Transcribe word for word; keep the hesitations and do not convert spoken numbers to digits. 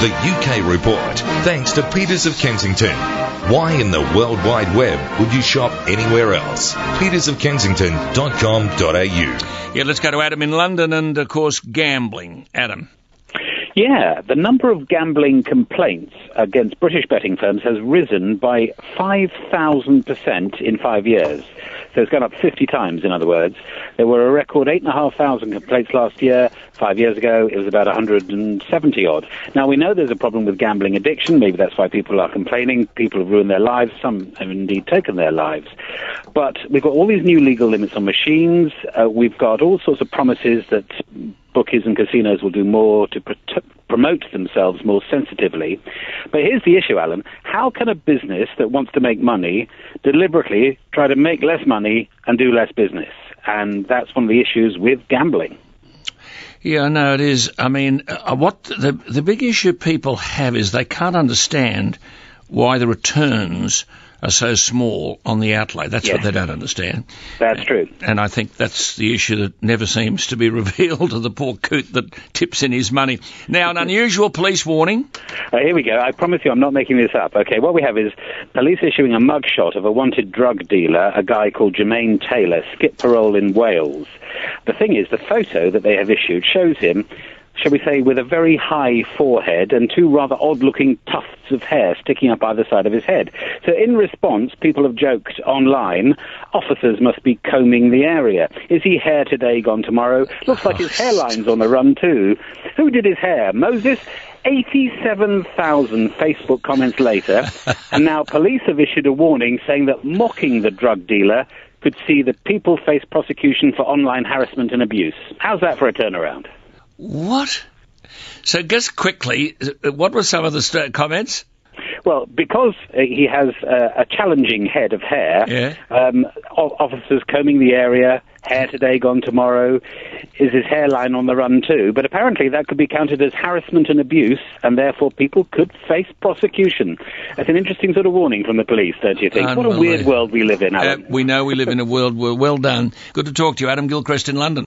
The U K Report, thanks to Peters of Kensington. Why in the World Wide Web would you shop anywhere else? peters of kensington dot com dot a u. Yeah, let's go to Adam in London and, of course, gambling. Adam. Yeah, the number of gambling complaints against British betting firms has risen by five thousand percent in five years. So it's gone up fifty times, in other words. There were a record eight thousand five hundred complaints last year. Five years ago, it was about one hundred seventy odd. Now, we know there's a problem with gambling addiction. Maybe that's why people are complaining. People have ruined their lives. Some have indeed taken their lives. But we've got all these new legal limits on machines. Uh, we've got all sorts of promises that bookies and casinos will do more to pr- promote themselves more sensitively. But here's the issue, Alan. How can a business that wants to make money deliberately try to make less money and do less business? And that's one of the issues with gambling. Yeah, no, it is. I mean, uh, what the the big issue people have is they can't understand why the returns are so small on the outlay. That's yes. what they don't understand. That's true. And I think that's the issue that never seems to be revealed to the poor coot that tips in his money. Now, an unusual police warning. Uh, here we go. I promise you I'm not making this up. Okay, what we have is police issuing a mugshot of a wanted drug dealer, a guy called Jermaine Taylor, skip parole in Wales. The thing is, the photo that they have issued shows him, shall we say, with a very high forehead and two rather odd-looking tufts of hair sticking up either side of his head. So in response, people have joked online, officers must be combing the area. Is he hair today, gone tomorrow? Looks like his hairline's on the run too. Who did his hair? Moses? eighty-seven thousand Facebook comments later, and now police have issued a warning saying that mocking the drug dealer could see that people face prosecution for online harassment and abuse. How's that for a turnaround? What? So just quickly, what were some of the st- comments? Well, because uh, he has uh, a challenging head of hair, yeah. um, o- officers combing the area, hair today, gone tomorrow, is his hairline on the run too? But apparently that could be counted as harassment and abuse, and therefore people could face prosecution. That's an interesting sort of warning from the police, don't you think? What a weird world we live in, Alan. Uh, we know we live in a world where well done. Good to talk to you, Adam Gilchrist in London.